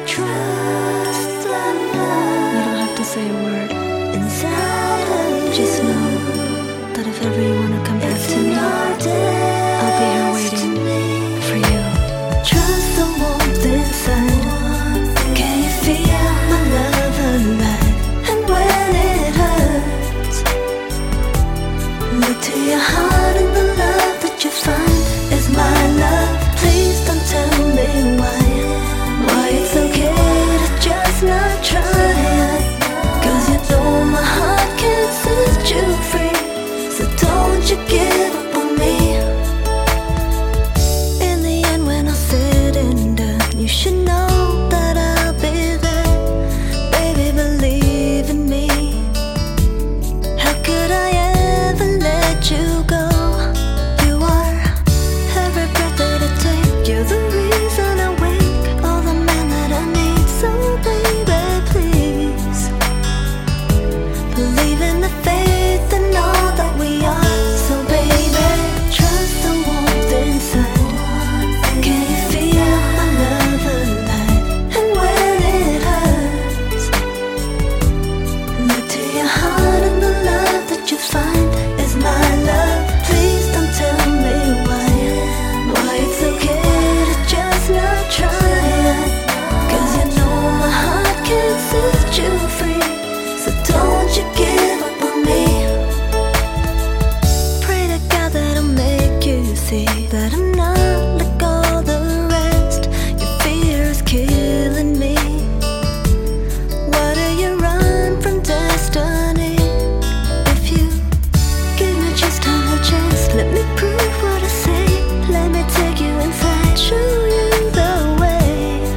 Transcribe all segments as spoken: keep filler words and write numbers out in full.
trust and love. You don't have to say a word. Inside of you. Just know that if ever you wanna come back It's to me, in our I'll be here waiting destiny. for you. Trust the warmth inside. Can you feel my love alive? And when it hurts, look to your heart and the love that you find is my love. Please don't tell me why. Why it's okay to just not try. Cause you know my heart can't set you free. So don't you give up on me. In the end, when all said and done, you should know that I'll be there. Baby, believe in me. How could I ever let you go? You are every breath that I take. You're the reason I wake. All the man that I need. So baby, please believe in the faith and all that we are. So baby, trust the warmth inside. Can you feel my love alive? And when it hurts, look to your heart and the love that you find is my love. Please don't tell me why. Why it's okay to just not try. Cause you know my heart can't set you free. So don't you give up on me. Pray to God that I'll make you see that I'm not like all the rest. Your fear is killing me. Why do you run from destiny? If you give me just a little chance, let me prove what I say. Let me take you inside, show you the way.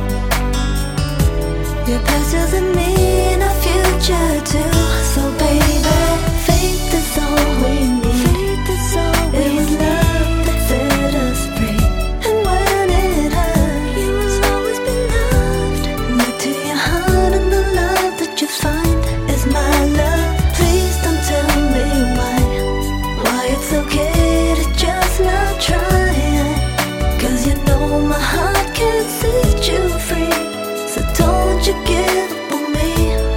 Your past doesn't mean our future too. So baby, faith is all we need. Faith is all we need. It was love that set us free. And when it hurt, you will always be loved. Look to your heart and the love that you find is my love. Please don't tell me why. Why it's okay to just not try. Cause you know my heart can't set you free. So don't you give up on me.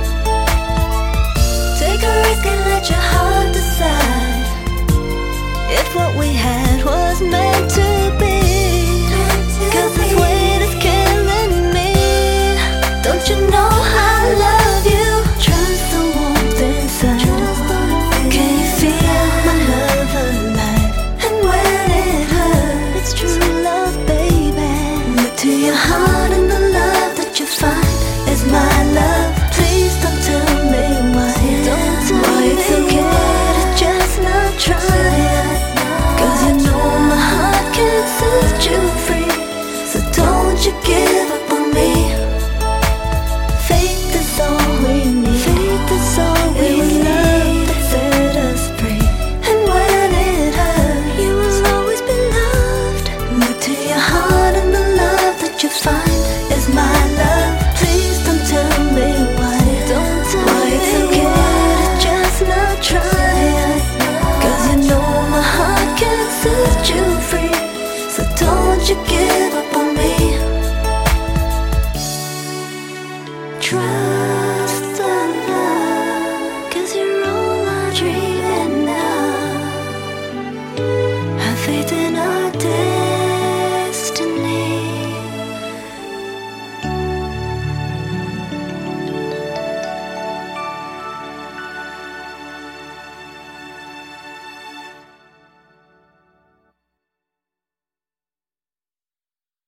Take a risk and let your heart decide if what we had was meant to be. Cause this weight is killing me. Don't you know I love you? Trust the warmth inside. Can you feel my love alive? And when it hurts, it's true love, baby. Look to your heart and the love that you find is my love. Please don't tell me why. Don't tell why it's okay to just not try. Cause you know my heart can't set you free. So don't you give